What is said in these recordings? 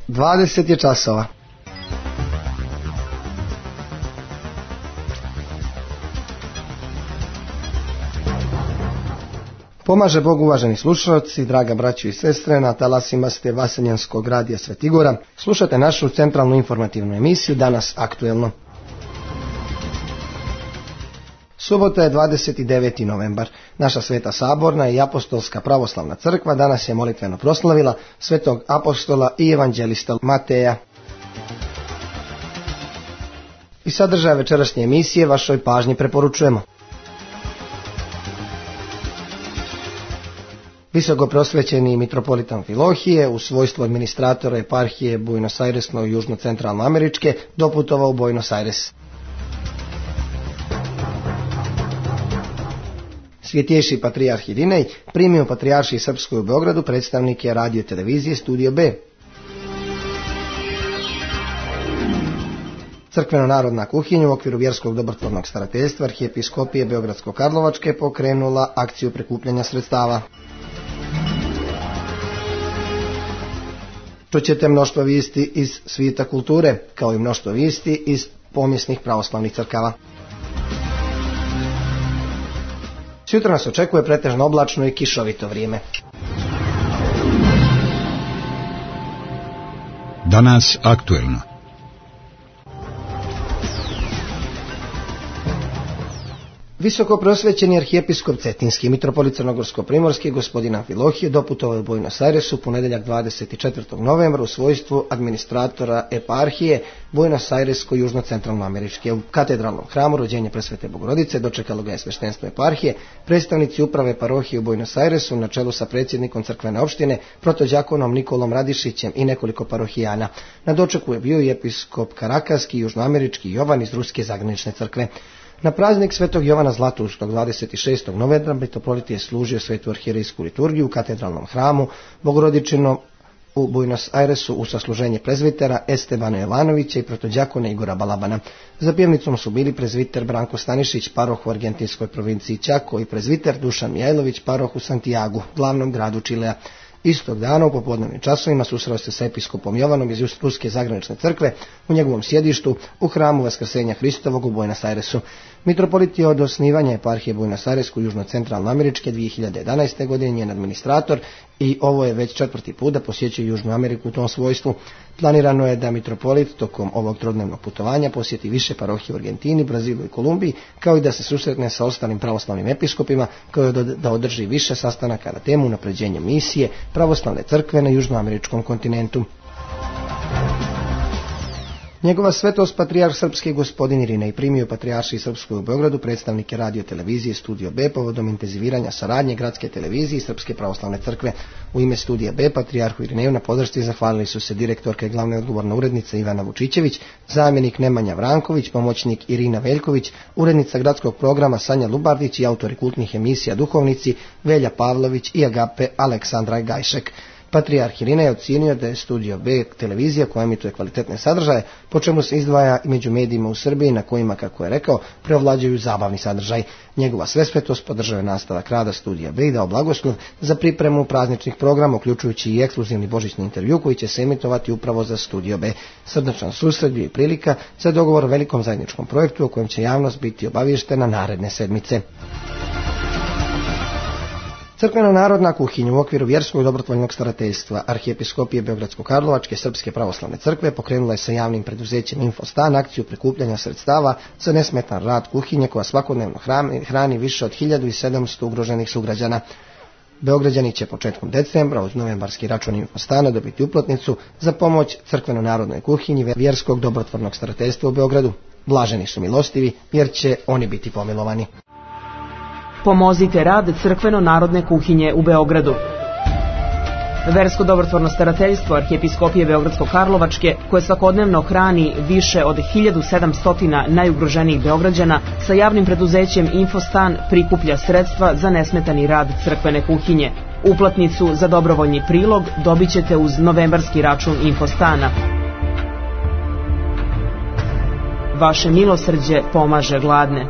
20 je časova. Pomaže Bog, uvaženi slušalci, draga braćo i sestre, na talasima ste Vaseljenskog radija Svetigora. Slušate našu centralnu informativnu emisiju, danas aktuelno. Subota je 29. novembar. Naša Sveta Saborna i Apostolska pravoslavna crkva danas je molitveno proslavila svetog apostola i evanđelista Mateja. I sadržaj večerašnje emisije vašoj pažnji preporučujemo. Visoko prosvećeni mitropolit Amfilohije u svojstvu administratora eparhije Buenos Airesno i južno-centralno američke doputovao u Buenos Aires. Svjetjejši patrijarh Irinej primio patrijaršiji Srpskoj u Beogradu predstavnike radio televizije Studio B. Crkveno-narodna kuhinja u okviru vjerskog dobrotvornog starateljstva Arhijepiskopije Beogradsko-Karlovačke pokrenula akciju prikupljanja sredstava. Čućete mnoštvo vijesti iz svijeta kulture, kao i mnoštvo vijesti iz pomjesnih pravoslavnih crkava. Sutra nas očekuje pretežno oblačno i kišovito vrijeme. Danas aktuelno. Visoko prosvećeni arhijepiskop Cetinski mitropolit Crnogorsko-primorski gospodin Amfilohije doputovao je u Buenos Airesu ponedjeljak 24. novembra u svojstvu administratora eparhije Buenos Airesko južno-centralno američke. U katedralnom hramu Rođenje Presvete Bogorodice dočekalo ga je sveštenstvo eparhije, predstavnici uprave parohije u Buenos Airesu na čelu sa predsjednikom crkvene opštine protodjakonom Nikolom Radišićem i nekoliko parohijana. Na dočeku je bio i episkop Karakarski južnoamerički Jovan iz Ruske zagranične crkve. Na praznik Svetog Jovana Zlatoustog 26. novembra mitropolit je služio svetu arhijerejsku liturgiju u katedralnom hramu Bogorodičinom u Buenos Airesu u sasluženje prezvitera Estebana Jovanovića i protodjakona Igora Balabana. Za pjevnicom su bili prezviter Branko Stanišić, paroh u argentinskoj provinciji Chaco, i prezviter Dušan Mijajlović, paroh u Santiagu, glavnom gradu Čilea. Istog dana u popodnevnim časovima susreo se sa episkopom Jovanom iz Ruske zagranične crkve u njegovom sjedištu u hramu Vaskrsenja Hristovog u Buenos Airesu. Mitropolit je od osnivanja eparhije Buenos Airesku južno-centralno američke 2011. godine njen administrator i ovo je već 4. put da posjećuje Južnu Ameriku u tom svojstvu. Planirano je da mitropolit tokom ovog trodnevnog putovanja posjeti više parohije u Argentini, Brazilu i Kolumbiji, kao i da se susretne sa ostalim pravoslavnim episkopima, kao i da održi više sastanaka na temu unapređenja misije pravoslavne crkve na južnoameričkom kontinentu. Njegova svetost patrijarh srpski gospodin Irinej primio patrijaršiji Srpskoj u Beogradu predstavnike radio televizije Studio B povodom intenziviranja saradnje gradske televizije i Srpske pravoslavne crkve. U ime Studija B patrijarhu Irineju na podršci zahvalili su se direktorka i glavna odgovorna urednica Ivana Vučićević, zamjenik Nemanja Vranković, pomoćnik Irina Veljković, urednica gradskog programa Sanja Lubardić i autori kultnih emisija duhovnici Velja Pavlović i Agape Aleksandra Gajšek. Patrijarh Irinej je ocijenio da je Studio B televizija koja emituje kvalitetne sadržaje, po čemu se izdvaja i među medijima u Srbiji na kojima, kako je rekao, preovlađuju zabavni sadržaj. Njegova svesvetost podržao je nastavak rada Studija B i dao blagoslov za pripremu prazničnih programa, uključujući i ekskluzivni božićni intervju koji će se emitovati upravo za Studio B. Srdačan susret bio i prilika za dogovor o velikom zajedničkom projektu o kojem će javnost biti obavještena naredne sedmice. Crkveno-narodna kuhinja u okviru vjerskog dobrotvornog starateljstva Arhijepiskopije Beogradsko-Karlovačke Srpske pravoslavne crkve pokrenula je sa javnim preduzećem Infostan akciju prikupljanja sredstava za nesmetan rad kuhinje koja svakodnevno hrani više od 1700 ugroženih sugrađana. Beograđani će početkom decembra uz novembarski račun Infostana dobiti uplatnicu za pomoć crkveno-narodnoj kuhinji vjerskog dobrotvornog starateljstva u Beogradu. Blaženi su milostivi jer će oni biti pomilovani. Pomozite rad crkveno-narodne kuhinje u Beogradu. Versko dobrotvorno starateljstvo Arhijepiskopije Beogradsko-Karlovačke, koje svakodnevno hrani više od 1700 najugroženijih Beograđana, sa javnim preduzećem Infostan prikuplja sredstva za nesmetani rad crkvene kuhinje. Uplatnicu za dobrovoljni prilog dobit ćete uz novembarski račun Infostana. Vaše milosrđe pomaže gladne.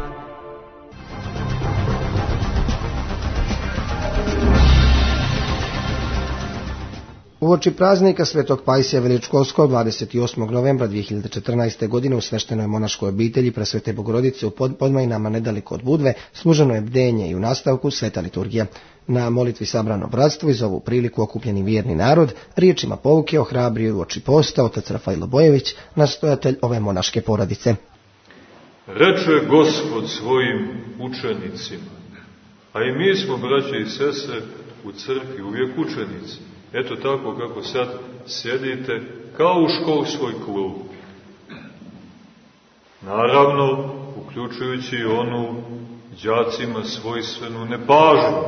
Uoči praznika Svetog Pajsija Veličkovskog 28. novembra 2014. godine u sveštenoj monaškoj obitelji Presvete Bogorodice u Podmajinama nedaleko od Budve služeno je bdenje i u nastavku sveta liturgija. Na molitvi sabrano bratstvo iz ovu priliku okupljeni vjerni narod riječima pouke ohrabrio uoči posta otac Rafailo Bojević, nastojatelj ove monaške porodice. Reče Gospod svojim učenicima, a i mi smo, braće i sestre, u crkvi uvijek učenici. Eto tako kako sad sjedite kao u školskoj klupi. Naravno, uključujući onu đacima svojstvenu nepažnju,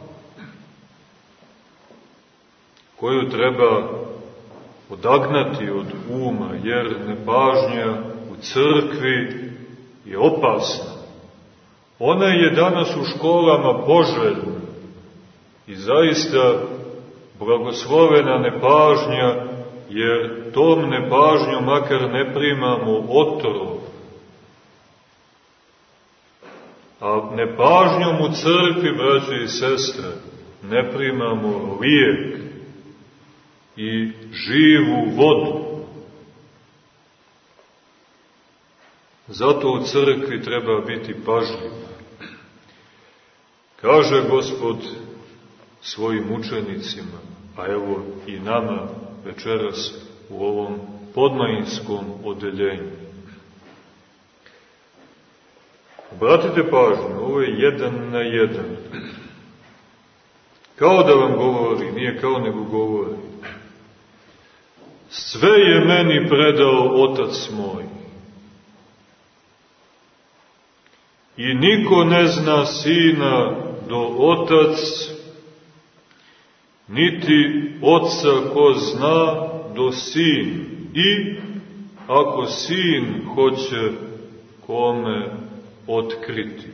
koju treba odagnati od uma, jer nepažnja u crkvi je opasna. Ona je danas u školama poželjna i zaista blagoslovena nepažnja, jer tom nepažnjom makar ne primamo otrov. A nepažnjom u crkvi, braće i sestre, ne primamo lijek i živu vodu. Zato u crkvi treba biti pažljiv. Kaže Gospod svojim učenicima, a evo i nama večeras u ovom podmajinskom odeljenju. Obratite pažnju, ovo je 1 na 1. Kao da vam govori, nije kao nego govori. Sve je meni predao Otac moj. I niko ne zna Sina do Otac, niti Otca ko zna do Sin. I ako Sin hoće kome otkriti.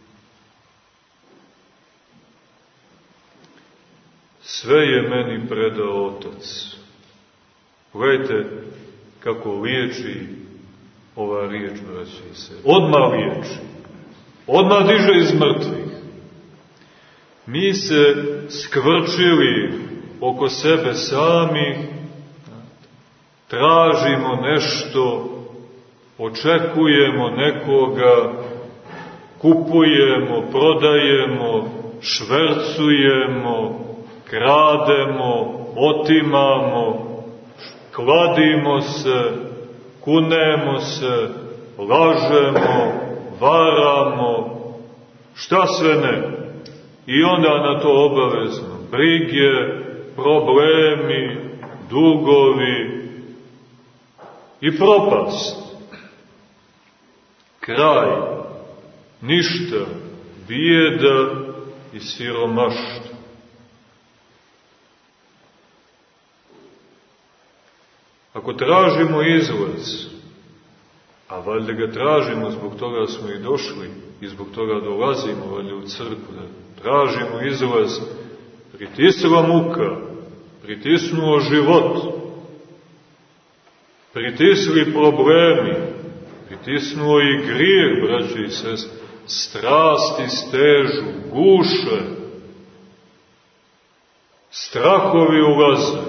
Sve je meni predao Otac. Pogledajte kako liječi ova riječ, braći i sestre. Odmah liječi. Odmah diže iz mrtvih. Mi se skvrčili oko sebe sami, tražimo nešto, očekujemo nekoga, kupujemo, prodajemo, švercujemo, krademo, otimamo, kladimo se, kunemo se, lažemo, varamo, šta sve ne. I onda na to obavezno brige, problemi, dugovi i propast. Kraj, ništa, bijeda i siromaštvo. Ako tražimo izlaz, a valjda ga tražimo, zbog toga smo i došli i zbog toga dolazimo valjda u crkvu, da tražimo izlaz, pritisla muka, pritisnuo život, pritisli problemi, pritisnuo i grijeh, braće i sestre, strasti stežu, guše, strahovi ulaze,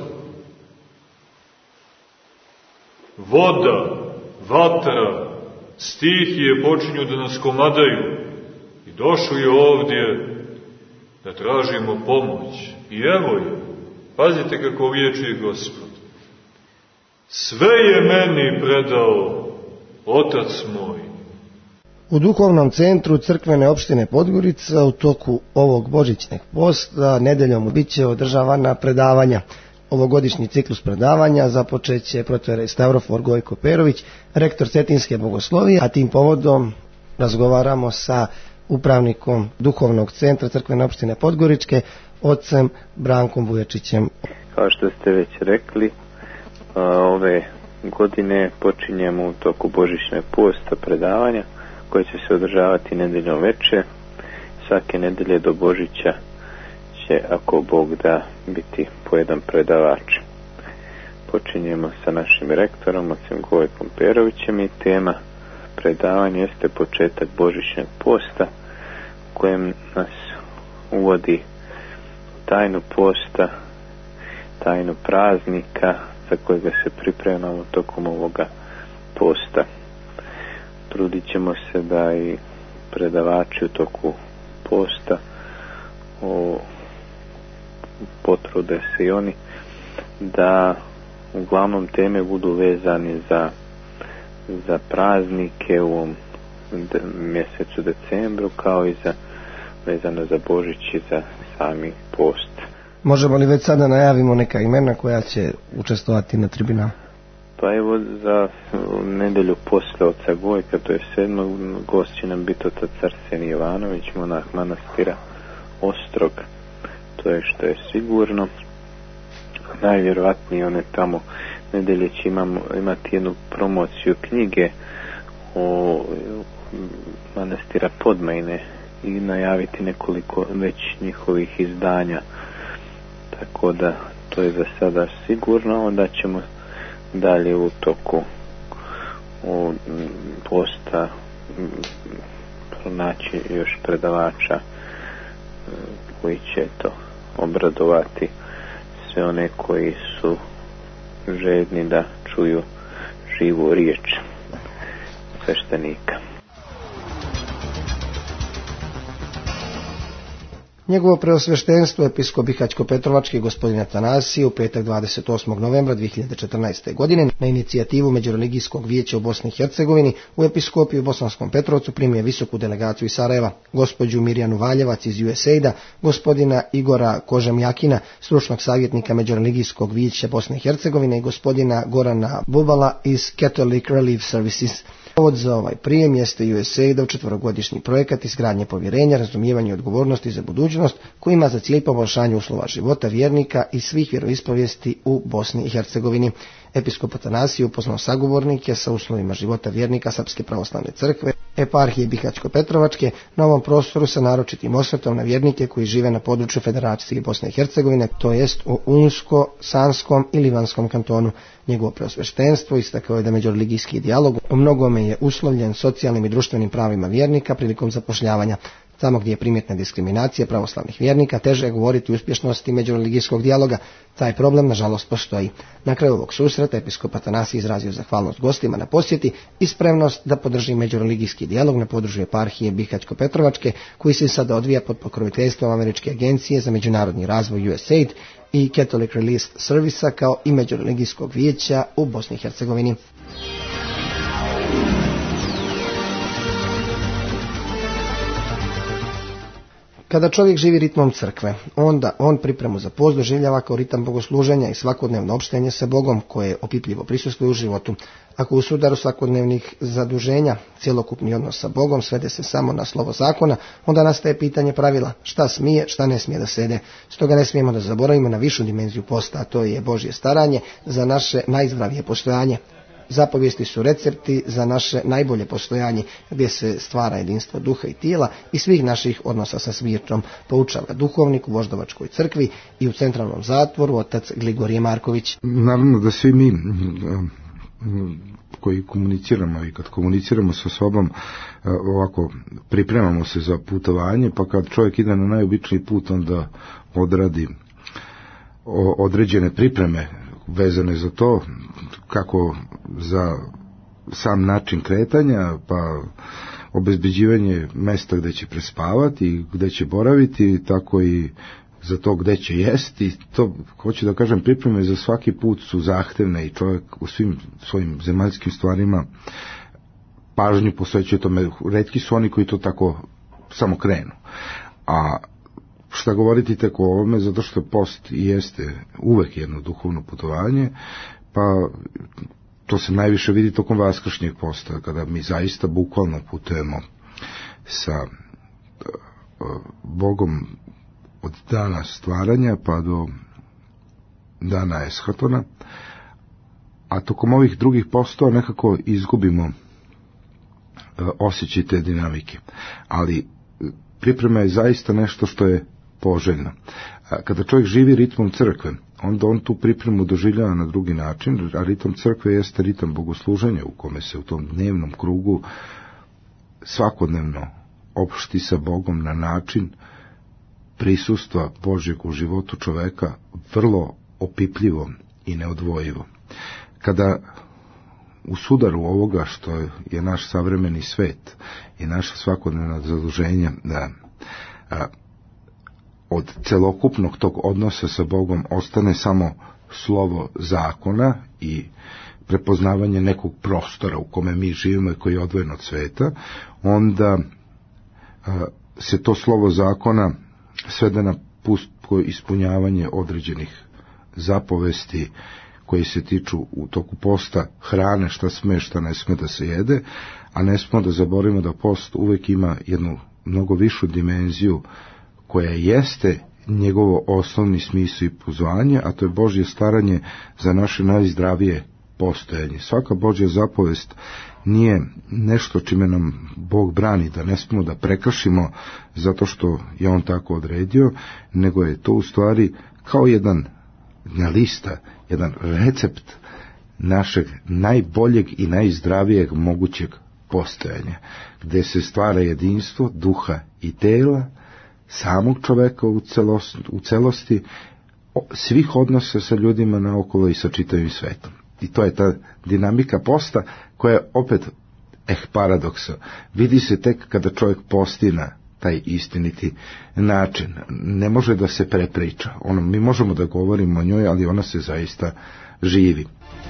voda, vatra, stihije počinju da nas komadaju i došli ovdje da tražimo pomoć. I evo je, pazite kako liječi Gospod. Sve je meni predao Otac moj. U duhovnom centru crkvene opštine Podgorica u toku ovog božićnog posta nedeljom bit će održavana predavanja. Ovogodišnji ciklus predavanja započeće protojerej Stavrofor Gojko Perović, rektor Cetinske bogoslovije, a tim povodom razgovaramo sa upravnikom duhovnog centra crkvene opštine Podgoričke, ocem Brankom Vujačićem. Kao što ste već rekli, ove godine počinjemo u toku božićnog posta predavanja koje će se održavati nedeljom veče. Svake nedelje do Božića će, ako Bog da, biti po jedan predavač. Počinjemo sa našim rektorom, ocem Gojkom Perovićem, i tema predavanja jeste početak božićnog posta, u kojem nas uvodi tajnu posta tajnu praznika za kojega se pripremamo tokom ovoga posta. Trudit ćemo se da i predavači u toku posta potrude se i oni da uglavnom teme budu vezani za praznike u ovom mjesecu decembru, kao i vezano za Božić i za sami post. Možemo li već sada najavimo neka imena koja će učestvovati na tribinama? Pa evo, za nedelju posle oca Gojka, to je 7. gost će nam biti otac Arsenije Jovanović, monah manastira Ostrog. To je što je sigurno. Najvjerovatnije one tamo nedelje će imati jednu promociju knjige o manastira Podmajne i najaviti nekoliko već njihovih izdanja. Tako da to je za sada sigurno. Onda ćemo dalje u toku posta pronaći još predavača koji će to obradovati sve one koji su žedni da čuju živu riječ sveštenika. Njegovo preosveštenstvo episkop Bihaćko-Petrovački gospodin Atanasije u petak 28. novembra 2014. godine na inicijativu Međureligijskog vijeća u Bosni i Hercegovini u episkopiju u Bosanskom Petrovcu primio visoku delegaciju iz Sarajeva, gospođu Mirjanu Valjevac iz USAID-a, gospodina Igora Kožemjakina, stručnog savjetnika Međureligijskog vijeća Bosne i Hercegovine i gospodina Gorana Bubala iz Catholic Relief Services. Povod za ovaj prijem jeste USAID-ov 4-godišnji projekat izgradnje povjerenja, razumijevanja i odgovornosti za budućnost koji ima za cilj poboljšanje uslova života vjernika i svih vjeroispovijesti u Bosni i Hercegovini. Episkop Atanasije upoznao sagovornike sa uslovima života vjernika Srpske pravoslavne crkve, eparhije Bihaćko-Petrovačke na ovom prostoru sa naročitim osvrtom na vjernike koji žive na području Federacije Bosne i Hercegovine, to jest u Unsko, Sanskom i Livanskom kantonu. Njegovo preosveštenstvo istakao je da međureligijski dijalog u mnogome je uslovljen socijalnim i društvenim pravima vjernika prilikom zapošljavanja. Tamo gdje je primjetna diskriminacija pravoslavnih vjernika, teže je govoriti o uspješnosti međureligijskog dijaloga. Taj problem, nažalost, postoji. Na kraju ovog susreta episkop Atanasije izrazio zahvalnost gostima na posjeti i spremnost da podrži međureligijski dijalog na području eparhije Bihaćko-Petrovačke, koji se sada odvija pod pokroviteljstvom Američke agencije za međunarodni razvoj USAID i Catholic Relief Servicea kao i Međureligijskog vijeća u Bosni i Hercegovini. Kada čovjek živi ritmom crkve, onda on pripremu za post doživljava kao ritam bogosluženja i svakodnevno opštenje sa Bogom koje opipljivo prisustvuje u životu. Ako u sudaru svakodnevnih zaduženja cjelokupni odnos sa Bogom svede se samo na slovo zakona, onda nastaje pitanje pravila šta smije, šta ne smije da se jede. Stoga ne smijemo da zaboravimo na višu dimenziju posta, a to je Božje staranje za naše najzdravije postojanje. Zapovijesti su recepti za naše najbolje postojanje, gdje se stvara jedinstvo duha i tijela i svih naših odnosa sa svijetom, poučava duhovnik u Voždovačkoj crkvi i u centralnom zatvoru otac Gligorije Marković. Naravno da svi mi koji komuniciramo i kad komuniciramo sa sobom ovako pripremamo se za putovanje, pa kad čovjek ide na najobičniji put onda odradi određene pripreme vezane za to, kako za sam način kretanja, pa obezbeđivanje mjesta gdje će prespavati, gdje će boraviti, tako i za to gdje će jesti. To, hoću da kažem, pripreme za svaki put su zahtevne i čovjek u svim svojim zemaljskim stvarima pažnju posvećuje tome. Retki su oni koji to tako samo krenu. A šta govoriti tek o ovome, zato što post jeste uvek jedno duhovno putovanje, pa to se najviše vidi tokom vaskršnjeg posta, kada mi zaista bukvalno putujemo sa Bogom od dana stvaranja pa do dana eshatona, a tokom ovih drugih postova nekako izgubimo osjećaj te dinamike. Ali priprema je zaista nešto što je poželjno. Kada čovjek živi ritmom crkve, onda on tu pripremu doživljava na drugi način, a ritam crkve jeste ritam bogosluženja u kome se u tom dnevnom krugu svakodnevno opšti sa Bogom na način prisustva Božjeg u životu čoveka vrlo opipljivo i neodvojivo. Kada u sudaru ovoga što je naš savremeni svet i naša svakodnevna zaduženja da od celokupnog tog odnosa sa Bogom ostane samo slovo zakona i prepoznavanje nekog prostora u kome mi živimo i koji je odvojen od sveta, onda se to slovo zakona svede na pustko ispunjavanje određenih zapovesti koji se tiču u toku posta hrane, šta sme, šta ne sme da se jede, a ne smo da zaboravimo da post uvek ima jednu mnogo višu dimenziju koja jeste njegovo osnovni smisao i pozvanje, a to je Božje staranje za naše najzdravije postojanje. Svaka Božja zapovest nije nešto čime nam Bog brani, da ne smemo da prekršimo zato što je On tako odredio, nego je to u stvari kao jedna lista, jedan recept našeg najboljeg i najzdravijeg mogućeg postojanja, gde se stvara jedinstvo duha i tela, samog čoveka u celosti, svih odnosa sa ljudima naokolo i sa čitavim svetom. I to je ta dinamika posta koja je opet paradoksa. Vidi se tek kada čovjek posti na taj istiniti način. Ne može da se prepriča. Mi možemo da govorimo o njoj, ali ona se zaista živi.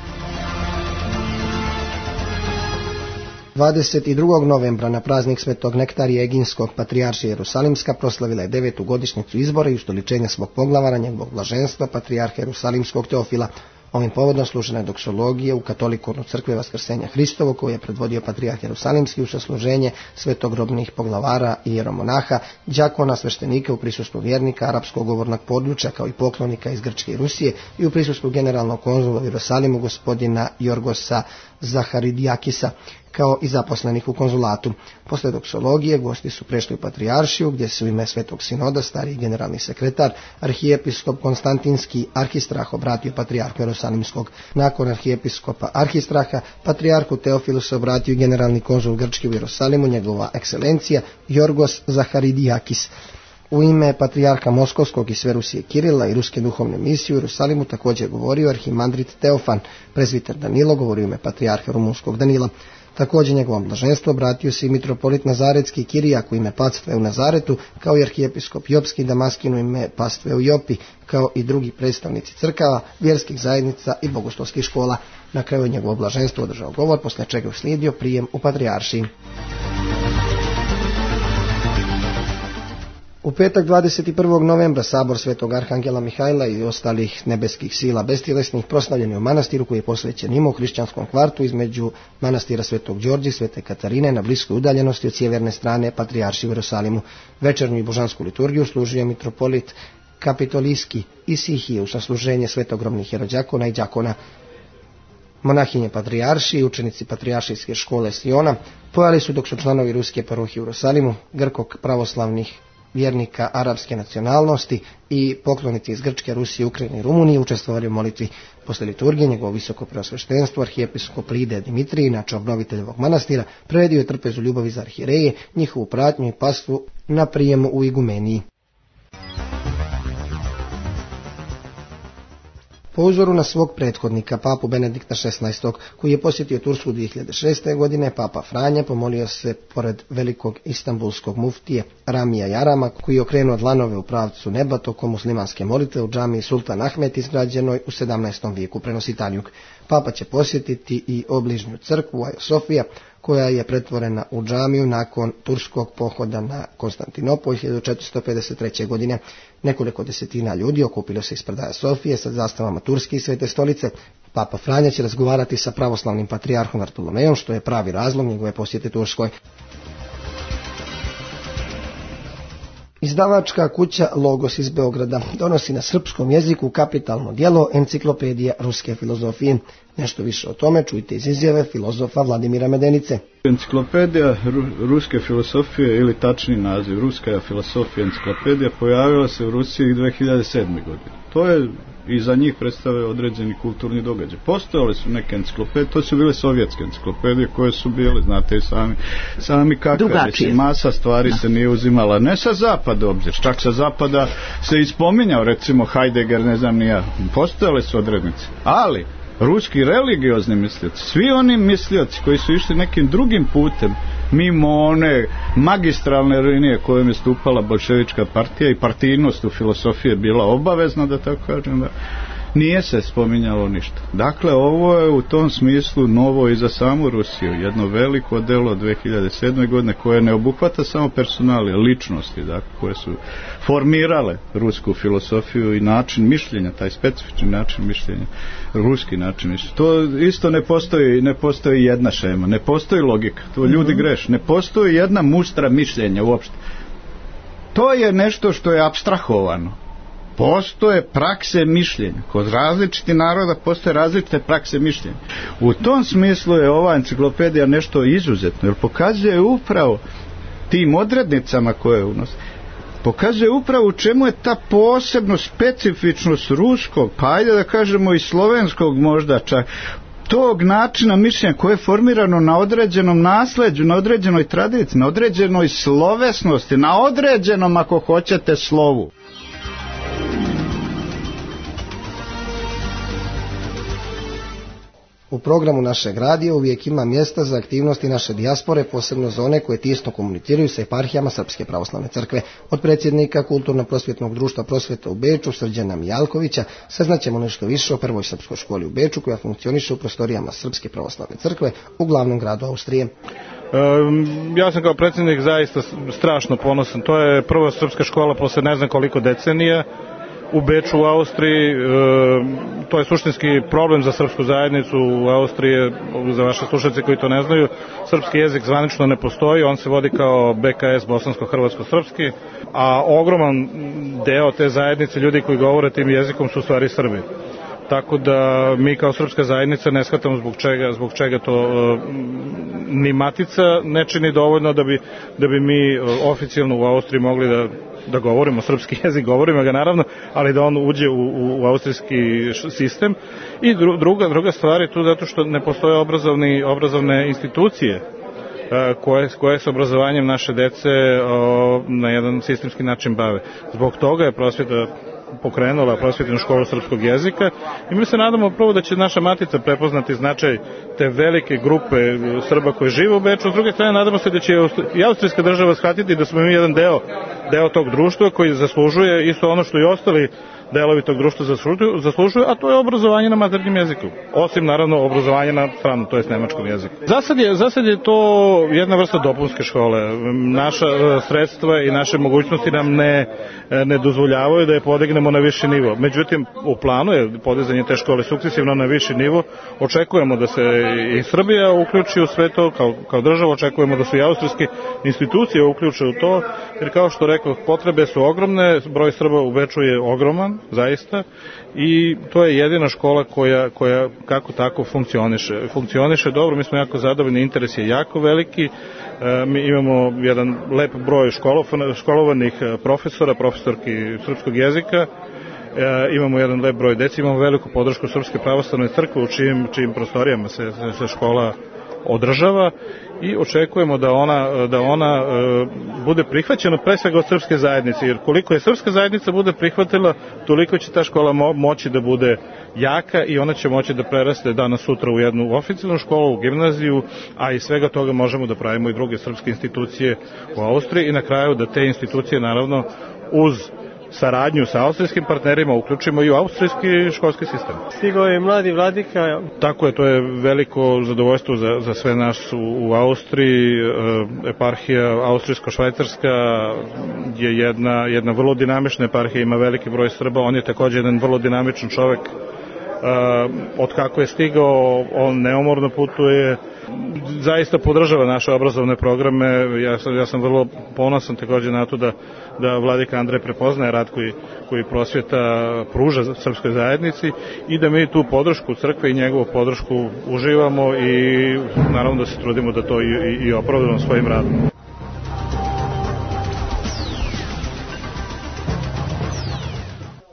22. novembra na praznik Svetog Nektarija Eginskog patrijaršija Jerusalimska proslavila je 9. godišnjicu izbora i ustoličenja svog poglavara, njegovog blaženstva, patrijarha Jerusalimskog Teofila. Ovim povodom služena je doksologija u katolikornu crkve Vaskrsenja Hristovo, koju je predvodio patrijarh Jerusalimski u sasluženje svetogrobnih poglavara i jeromonaha, đakona, sveštenika u prisustvu vjernika arapskog govornog područja, kao i poklonika iz Grčke i Rusije, i u prisustvu generalnog konzula u Jerusalimu gospodina Jorgosa Zaharidijakisa, kao i zaposlenih u konzulatu. Posle doksologije gosti su prešli u patrijaršiju, gdje se u ime Svetog Sinoda stariji generalni sekretar, arhijepiskop Konstantinski arhistrah obratio patrijarhu Jerusalimskog. Nakon arhijepiskopa arhistraha, patrijarhu Teofilu se obratio generalni konzul Grčke u Jerusalimu, njegova ekscelencija Jorgos Zaharidijakis. U ime patrijarha Moskovskog i sve Rusije Kirila i ruske duhovne misije u Jerusalimu također govorio arhimandrit Teofan. Prezbiter Danilo govorio u ime patrijarha rumunskog Danila. Također njegovom blaženstvu obratio se i mitropolit Nazaretski Kirijak u ime pastve u Nazaretu, kao i arhijepiskop Jopski Damaskin u ime pastve u Jopi, kao i drugi predstavnici crkava, vjerskih zajednica i bogoslovskih škola. Na kraju je njegovo blaženstvo održao govor, poslije čega je uslijedio prijem u patrijaršiji. U petak 21. novembra sabor Svetog Arhangela Mihajla i ostalih nebeskih sila bestjelesnih proslavljen je u manastiru koji je posvećen njima u hrišćanskom kvartu između manastira Svetog Đorđa i Svete Katarine na bliskoj udaljenosti od sjeverne strane patrijaršije u Jerusalimu. Večernju i božansku liturgiju služio je mitropolit Kapitolijski Isihije u sasluženje svetogromnih jerođakona i đakona. Monahinje patrijaršije i učenici patrijaršijske škole Siona pojali su dok su članovi ruske parohije u Jerusalimu, grkog pravoslavnih vjernika arapske nacionalnosti i poklonici iz Grčke, Rusije, Ukrajine i Rumunije učestvovali u molitvi. Posle liturgije njegovo visoko preosveštenstvo arhijepiskop Lide Dimitrij, inače obnovitelj ovog manastira, priredio je trpezu ljubavi za arhijereje, njihovu pratnju i pastvu na prijemu u igumeniji. Po uzoru na svog prethodnika, papu Benedikta XVI, koji je posjetio Tursku 2006. godine, papa Franja pomolio se pored velikog istambulskog muftije Ramija Jarama, koji je okrenuo dlanove u pravcu neba tokom muslimanske molitve u džamiji Sultan Ahmet izgrađenoj u 17. vijeku, prenosi Tanjuk. Papa će posjetiti i obližnju crkvu Aja Sofija, koja je pretvorena u džamiju nakon turskog pohoda na Konstantinopolj 1453. godine. Nekoliko desetina ljudi okupilo se ispred Aja Sofije sa zastavama Turske i Svete stolice. Papa Franja će razgovarati sa pravoslavnim patrijarhom Bartolomejom, što je pravi razlog njegove posjete Turskoj. Izdavačka kuća Logos iz Beograda donosi na srpskom jeziku kapitalno djelo Enciklopedija ruske filozofije. Nešto više o tome čujte iz izjave filozofa Vladimira Medenice. Enciklopedija ruske filosofije, ili tačni naziv Ruska filosofija enciklopedija, pojavila se u Rusiji 2007. godine. To je i za njih predstave određeni kulturni događaj. Postojale su neke enciklopedije, to su bile sovjetske enciklopedije koje su bile, znate i sami kakve, masa stvari se nije uzimala, ne sa zapada obzir, čak sa zapada se ispominjao, recimo Heidegger, ne znam ni ja, postojale su odrednice, ali ruski religiozni mislioci, svi oni mislioci koji su išli nekim drugim putem mimo one magistralne linije kojom je stupala bolševička partija i partijnost u filosofiji je bila obavezna, da tako kažem, da nije se spominjalo ništa. Dakle, ovo je u tom smislu novo i za samu Rusiju, jedno veliko delo 2007. godine koje ne obuhvata samo personalije, ličnosti, dakle, koje su formirale rusku filosofiju i način mišljenja, taj specifični način mišljenja, ruski način mišljenja. To isto ne postoji jedna šema, ne postoji logika, to ljudi greše, ne postoji jedna mustra mišljenja uopšte. To je nešto što je apstrahovano. Postoje prakse mišljenja. Kod različitih naroda postoje različite prakse mišljenja. U tom smislu je ova enciklopedija nešto izuzetno, jer pokazuje upravo tim odrednicama koje unosi. Pokazuje upravo u čemu je ta posebno specifičnost ruskog, pa ajde da kažemo i slovenskog možda čak, tog načina mišljenja koje je formirano na određenom nasleđu, na određenoj tradiciji, na određenoj slovesnosti, na određenom, ako hoćete, slovu. U programu našeg radija uvijek ima mjesta za aktivnosti naše dijaspore, posebno za one koje tisno komuniciraju sa eparhijama Srpske pravoslavne crkve. Od predsjednika Kulturno-prosvjetnog društva Prosvjeta u Beču, Srđana Mijalkovića, saznaćemo nešto više o prvoj srpskoj školi u Beču koja funkcioniše u prostorijama Srpske pravoslavne crkve u glavnom gradu Austrije. Ja sam kao predsjednik zaista strašno ponosan. To je prva srpska škola posle ne znam koliko decenija u Beču u Austriji. To je suštinski problem za srpsku zajednicu u Austriji, za vaše slušalce koji to ne znaju. Srpski jezik zvanično ne postoji, on se vodi kao BKS, bosansko-hrvatsko-srpski, a ogroman deo te zajednice, ljudi koji govore tim jezikom su u stvari Srbi. Tako da mi kao srpska zajednica ne shvatamo zbog čega to ni matica ne čini dovoljno da bi mi oficijalno u Austriji mogli da govorimo srpski jezik, govorimo ga naravno, ali da on uđe u austrijski sistem. I druga stvar je tu zato što ne postoje obrazovne institucije koje se obrazovanjem naše dece na jedan sistemski način bave. Zbog toga je prosvjeta pokrenula prosvjetnu školu srpskog jezika i mi se nadamo prvo da će naša matica prepoznati značaj te velike grupe Srba koji žive u Beču. S druge strane, nadamo se da će i austrijska država shvatiti da smo mi jedan deo tog društva koji zaslužuje isto ono što i ostali delovi tog društva zaslužuju, a to je obrazovanje na maternjem jeziku. Osim, naravno, obrazovanje na stranom, to jest nemačkom jeziku. Za sad je to jedna vrsta dopunske škole. Naša sredstva i naše mogućnosti nam ne dozvoljavaju da je podignemo na viši nivo. Međutim, u planu je podizanje te škole sukcesivno na viši nivo. Očekujemo da se i Srbija uključi u sve to kao država, očekujemo da se i austrijske institucije uključe u to, jer kao što rekao, potrebe su ogromne, broj Srba u Beču je ogroman, zaista, i to je jedina škola koja kako tako funkcioniše dobro. Mi smo jako zadovoljni, interes je jako veliki, mi imamo jedan lep broj školovanih profesorki srpskog jezika, imamo jedan lep broj dece, imamo veliku podršku Srpske pravoslavne crkve u čijim prostorijama se škola održava i očekujemo da ona bude prihvaćena pre svega od srpske zajednice, jer koliko je srpska zajednica bude prihvatila, toliko će ta škola moći da bude jaka i ona će moći da preraste danas sutra u jednu oficijalnu školu, u gimnaziju, a iz svega toga možemo da pravimo i druge srpske institucije u Austriji i na kraju da te institucije naravno uz saradnju sa austrijskim partnerima uključimo i u austrijski školski sistem. Stigao je mladi vladika. Tako je, to je veliko zadovoljstvo za sve nas u Austriji. Eparhija austrijsko-švajcarska je jedna vrlo dinamična eparhija, ima veliki broj Srba, on je također jedan vrlo dinamičan čovjek. Od kako je stigao, on neumorno putuje, zaista podržava naše obrazovne programe. Ja sam vrlo ponosan također na to da vladika Andrej prepoznaje rad koji prosvjeta pruža srpskoj zajednici i da mi tu podršku crkve i njegovu podršku uživamo i naravno da se trudimo da to i opravdamo svojim radom.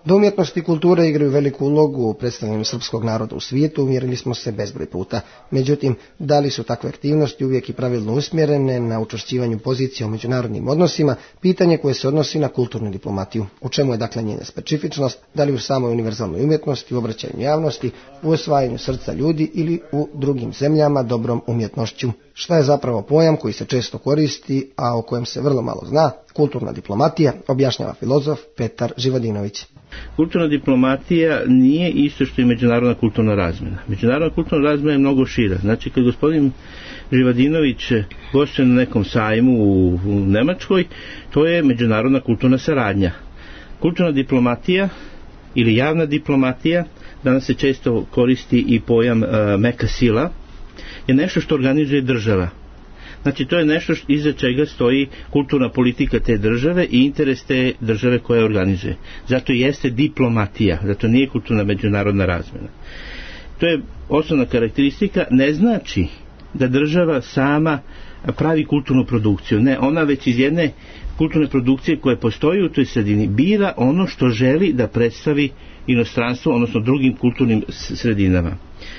Da umjetnost i kultura igraju veliku ulogu u predstavljanju srpskog naroda u svijetu, uvjerili smo se bezbroj puta. Međutim, da li su takve aktivnosti uvijek i pravilno usmjerene na učvršćivanju pozicija u međunarodnim odnosima, pitanje koje se odnosi na kulturnu diplomatiju. U čemu je dakle njena specifičnost, da li u samoj univerzalnoj umjetnosti, u obraćanju javnosti, u osvajanju srca ljudi ili u drugim zemljama dobrom umjetnošću. Šta je zapravo pojam koji se često koristi, a o kojem se vrlo malo zna? Kulturna diplomatija, objašnjava filozof Petar Živodinović. Kulturna diplomatija nije isto što i međunarodna kulturna razmjena. Međunarodna kulturna razmjena je mnogo šira. Znači, kad gospodin Živodinović gostuje na nekom sajmu u Nemačkoj, to je međunarodna kulturna saradnja. Kulturna diplomatija ili javna diplomatija, danas se često koristi i pojam meka sila, je nešto što organizuje država. Znači, to je nešto iza čega stoji kulturna politika te države i interes te države koja organizuje. Zato jeste diplomatija, zato nije kulturna međunarodna razmjena. To je osnovna karakteristika, ne znači da država sama pravi kulturnu produkciju. Ne, ona već iz jedne kulturne produkcije koja postoji u toj sredini bira ono što želi da predstavi inostranstvu, odnosno drugim kulturnim sredinama.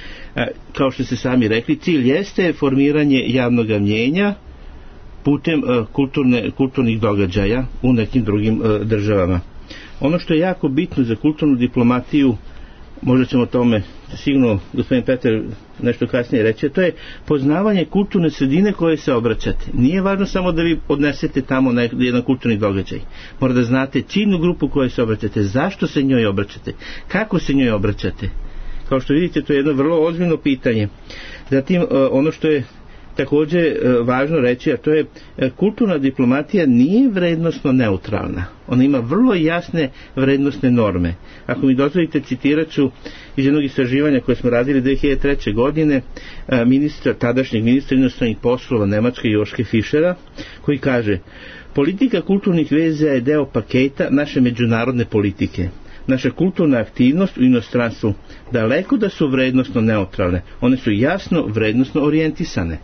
Kao što ste sami rekli, cilj jeste formiranje javnog mnjenja putem kulturnih događaja u nekim drugim državama. Ono što je jako bitno za kulturnu diplomatiju, možda ćemo o tome sigurno gospodin Petar nešto kasnije reći, to je poznavanje kulturne sredine koje se obraćate. Nije važno samo da vi odnesete tamo jedan kulturni događaj. Mora da znate ciljnu grupu koje se obraćate, zašto se njoj obraćate, kako se njoj obraćate. Kao što vidite, to je jedno vrlo ozbiljno pitanje. Zatim, ono što je također važno reći, a to je kulturna diplomatija nije vrednosno neutralna. Ona ima vrlo jasne vrednosne norme. Ako mi dozvolite, citirat ću iz jednog istraživanja koje smo radili 2003. godine tadašnjeg ministra inostranih poslova Nemačke Joške Fischera, koji kaže: politika kulturnih veza je deo paketa naše međunarodne politike. Naša kulturna aktivnost u inostranstvu daleko da su vrednosno neutralne, one su jasno vrednosno orijentisane.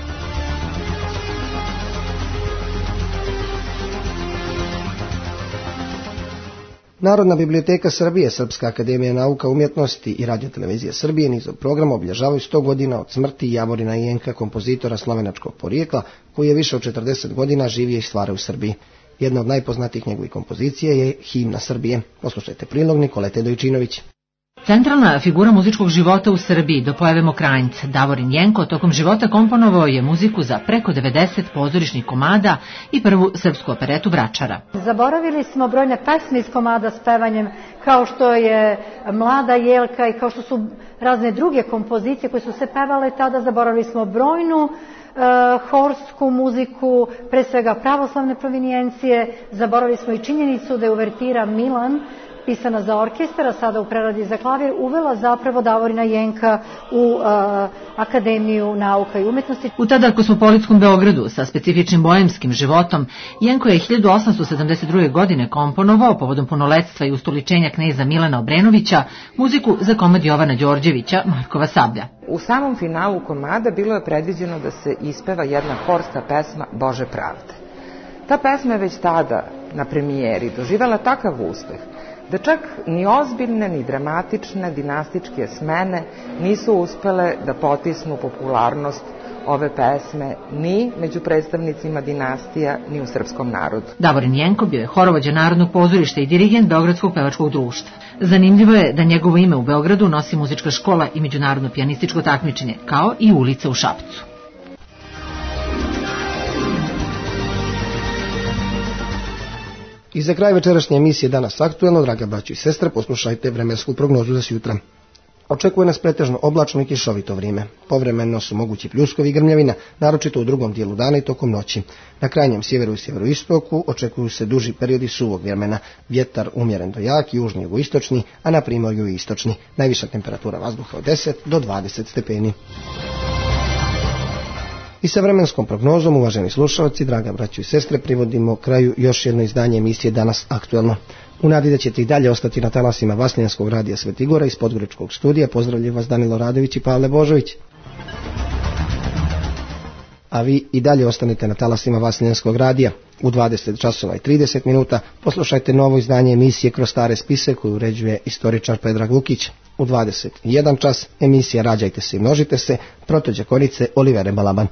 Narodna biblioteka Srbije, Srpska akademija nauka, umjetnosti i radiotelevizija Srbije nizom programa obilježavaju 100 godina od smrti Javorina Jenka, kompozitora slovenačkog porijekla, koji je više od 40 godina živio i stvara u Srbiji. Jedna od najpoznatijih njegovih kompozicija je Himna Srbije. Poslušajte prilog Nikolete Dojčinović. Centralna figura muzičkog života u Srbiji do pojave Mokranjca, Davorin Jenko, tokom života komponovao je muziku za preko 90 pozorišnih komada i prvu srpsku operetu Vračara. Zaboravili smo brojne pesme iz komada s pevanjem, kao što je Mlada Jelka i kao što su razne druge kompozicije koje su se pevale tada. Zaboravili smo brojnu horsku muziku, pre svega pravoslavne provinijencije. Zaboravili smo i činjenicu da je uvertira Milan, pisana za orkestar, a sada u preradi za klavir, uvela zapravo Davorina Jenka u Akademiju nauka i umjetnosti. U tada kosmopolitskom Beogradu sa specifičnim boemskim životom, Jenko je 1872. godine komponovao povodom punoletstva i ustoličenja kneza Milana Obrenovića muziku za komad Jovana Đorđevića, Markova sablja. U samom finalu komada bilo je predviđeno da se ispeva jedna horska pesma Bože pravde. Ta pesma je već tada na premijeri doživela takav uspeh da čak ni ozbiljne, ni dramatične dinastičke smene nisu uspele da potisnu popularnost ove pesme ni među predstavnicima dinastija, ni u srpskom narodu. Davorin Jenko bio je horovođa Narodnog pozorišta i dirigent Beogradskog pevačkog društva. Zanimljivo je da njegovo ime u Beogradu nosi muzička škola i međunarodno pijanističko takmičenje, kao i ulica u Šapcu. I za kraj večerašnje emisije Danas aktuelno, draga braćo i sestre, poslušajte vremensku prognozu za sutra. Očekuje nas pretežno oblačno i kišovito vrijeme. Povremeno su mogući pljuskovi i grmljavina, naročito u drugom dijelu dana i tokom noći. Na krajnjem sjeveru i sjeveroistoku očekuju se duži periodi suvog vremena. Vjetar umjeren do jak, južni jugoistočni, a na primorju i istočni. Najviša temperatura vazduha od 10 do 20 stepeni. I sa vremenskom prognozom, uvaženi slušalci, draga braćo i sestre, privodimo kraju još jedno izdanje emisije Danas aktuelno. U nadi da ćete i dalje ostati na talasima Vasljenskog radija Svetigora iz Podgoričkog studija, pozdravljaju vas Danilo Radović i Pavle Božović. A vi i dalje ostanite na talasima Vasljenskog radija. U 20 časova i 30 minuta poslušajte novo izdanje emisije Kroz stare spise koju uređuje istoričar Predrag Lukić. U 21 čas emisija Rađajte se i množite se, protođe korice Olivere Balaban.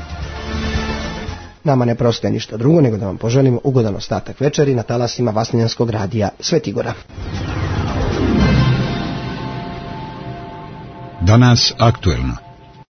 Nama ne preostaje ništa drugo nego da vam poželimo ugodan ostatak večeri na talasima Vasljenjanskog radija Svetigora. Danas aktuelno.